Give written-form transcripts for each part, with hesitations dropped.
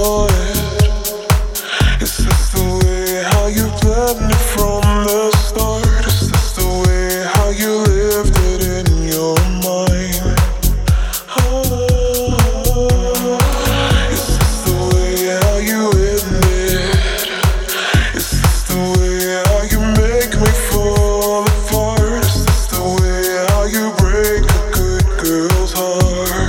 saw it? Is this the way how you planned it from the start? Is this the way how you lived it in your mind? Is this the way how you end it? Is this the way how you make me fall apart? Is this the way how you break a good girl's heart?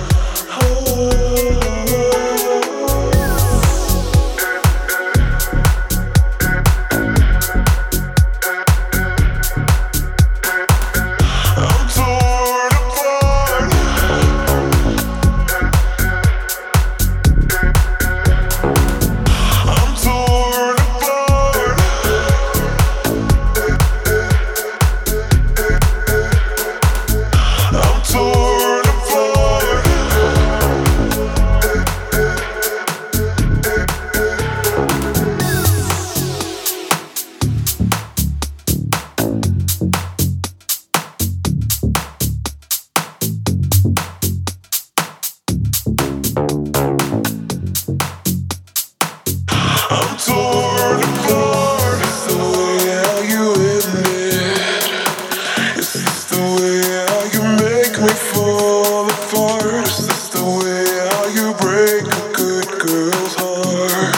I'm torn apart. Is this the way how you end it? Is this the way how you make me fall apart? Is this the way how you break a good girl's heart?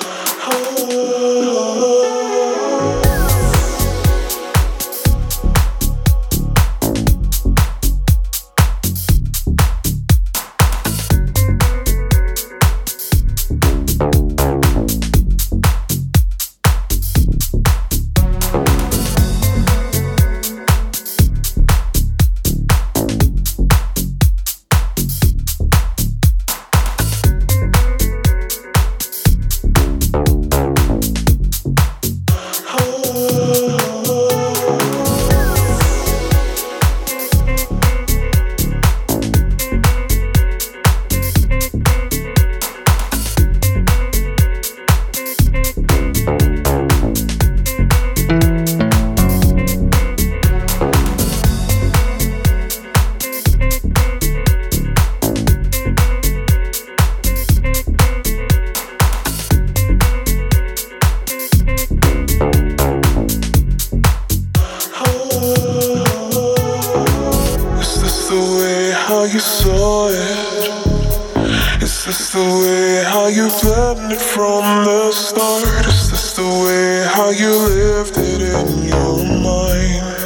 How you saw it? Is this the way how you planned it from the start? Is this the way how you lived it in your mind?